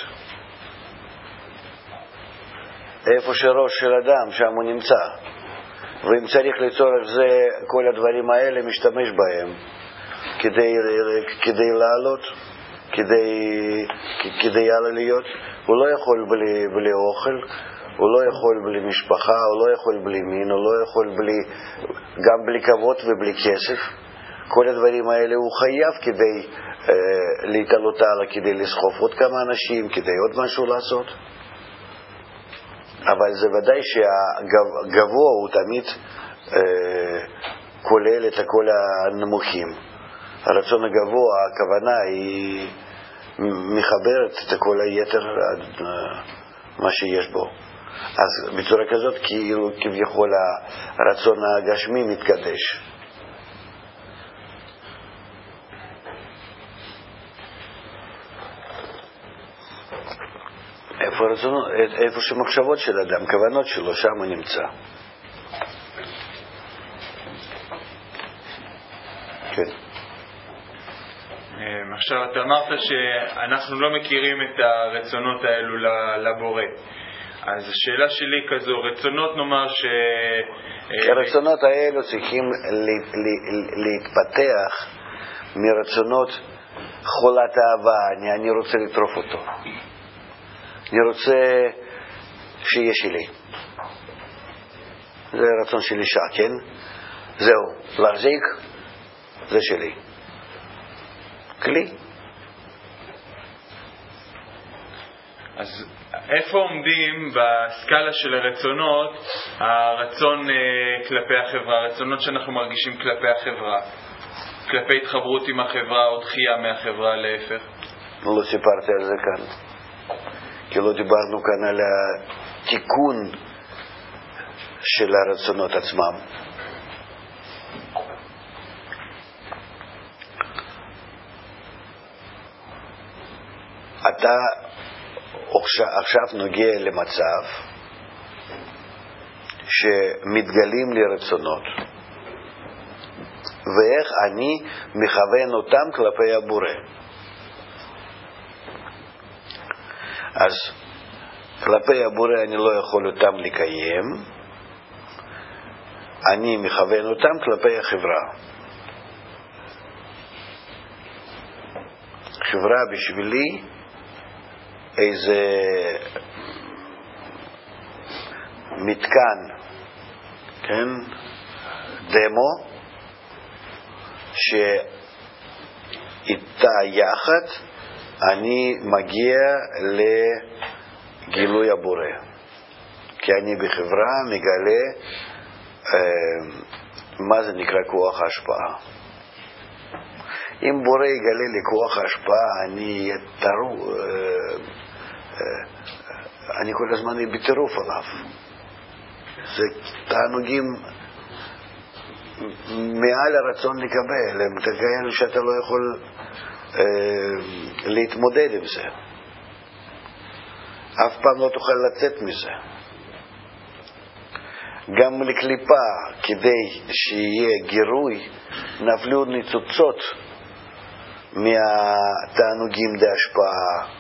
איפה שראש של אדם, שם הוא נמצא. ואם צריך לצורך זה, כל הדברים האלה משתמש בהם כדי, כדי לעלות, כדי, כדי להיות. הוא לא יכול בלי, בלי אוכל, הוא לא יכול בלי משפחה, הוא לא יכול בלי מין, הוא לא יכול בלי, גם בלי כבוד ובלי כסף. כל הדברים האלה הוא חייב כדי אה, להתעלות הלאה, כדי לסחוף עוד כמה אנשים, כדי עוד משהו לעשות. אבל זה ודאי שהגבוה הוא תמיד אה, כולל את כל הנמוכים. הרצון הגבוה, הכוונה היא מחברת את כל היתר, מה שיש בו. אז בצורה כזאת כאילו כביכול הרצון הגשמי מתקדש. איפה, רצונו, איפה שמחשבות של אדם, כוונות שלו, שם הוא נמצא. כן. עכשיו, אתה אמרת שאנחנו לא מכירים את הרצונות האלו לבורא. אז השאלה שלי כזו, רצונות נאמר ש... הרצונות האלו צריכים להתפתח מרצונות חולת אהבה. אני, אני רוצה לטרוף אותו. אני רוצה שיהיה שלי. זה רצון של אישה, כן? זהו, להחזיק, זה שלי. כלי. אז איפה עומדים בסקאלה של הרצונות, הרצון אה, כלפי החברה, הרצונות שאנחנו מרגישים כלפי החברה, כלפי התחברות עם החברה או דחייה מהחברה להפך? לא סיפרתי על זה כאן, כי לא דיברנו כאן על התיקון של הרצונות עצמם. אתה עכשיו נוגע למצב שמתגלים לי רצונות, ואיך אני מכוון אותם כלפי הבורא. אז כלפי הבורא אני לא יכול אותם לקיים, אני מכוון אותם כלפי החברה. חברה בשבילי איזה מתקן, כן? דמו שאיתה יחד אני מגיע לגילוי הבורא, כי אני בחברה מגלה אה, מה זה נקרא כוח ההשפעה. אם בורא יגלה לי כוח ההשפעה, אני יתרו, אה, אה, אני כל הזמן אהיה בטירוף עליו. זה תענוגים מעל הרצון לקבל, הם תגייל שאתה לא יכול אה, להתמודד עם זה. אף פעם לא תוכל לצאת מזה. גם לקליפה, כדי שיהיה גירוי, נפלו ניצוצות מהתענוגים דה השפעה.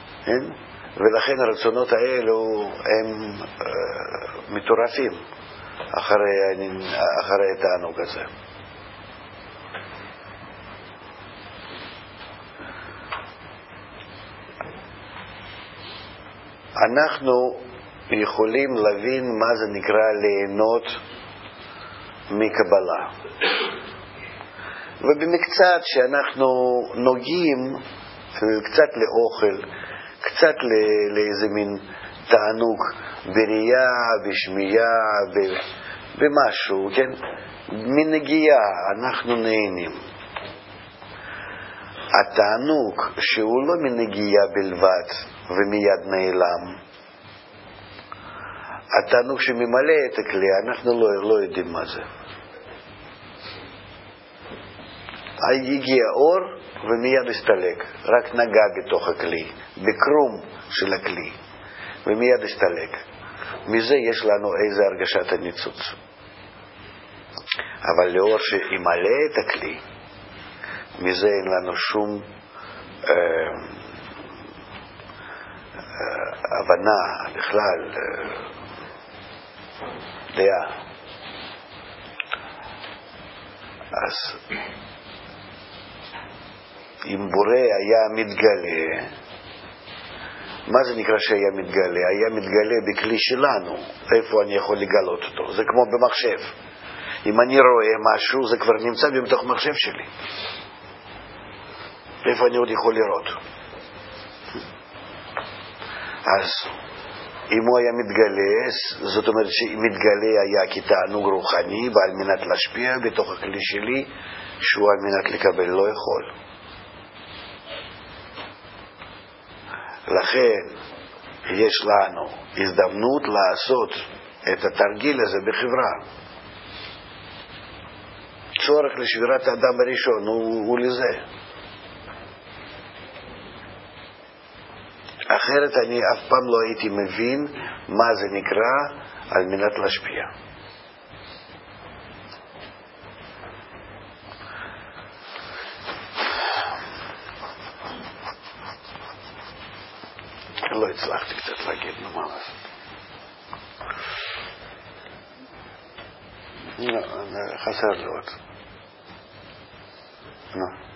ולכן הרצונות האלו הם אה, מטורפים. אחרי, אחרי התענוג הזה. אנחנו יכולים להבין מה זה נקרא ליהנות מקבלה. ובמקצת שאנחנו נוגעים קצת לאוכל, קצת לאיזה מין תענוג בראייה, בשמיעה, במשהו, כן? מנגיעה אנחנו נהנים. התענוג שהוא לא מנגיעה בלבד ומיד נעלם, התענוג שממלא את הכלי, אנחנו לא, לא יודעים מה זה. הגיע אור ומיד הסתלק, רק נגע בתוך הכלי, בקרום של הכלי, ומיד הסתלק. מזה יש לנו איזה הרגשת הניצוץ. אבל לאור שימלא את הכלי, מזה אין לנו שום אה, אה, הבנה בכלל, אה, דעה. אז אם בורא היה מתגלה, מה זה נקרא שהיה מתגלה? היה מתגלה בכלי שלנו. איפה אני יכול לגלות אותו? זה כמו במחשב. אם אני רואה משהו, זה כבר נמצא בתוך מחשב שלי. איפה אני עוד יכול לראות? אז אם הוא היה מתגלה, זאת אומרת שמתגלה היה כתענוג רוחני, ועל מנת להשפיע בתוך הכלי שלי, שהוא על מנת לקבל לא יכול. לכן יש לנו הזדמנות לעשות את התרגיל הזה בחברה. צורך לשבירת האדם הראשון הוא, הוא לזה. אחרת אני אף פעם לא הייתי מבין מה זה נקרא על מנת להשפיע. לא הצלחתי קצת להגיד, נו מה לעשות. חסר לי עוד. נו.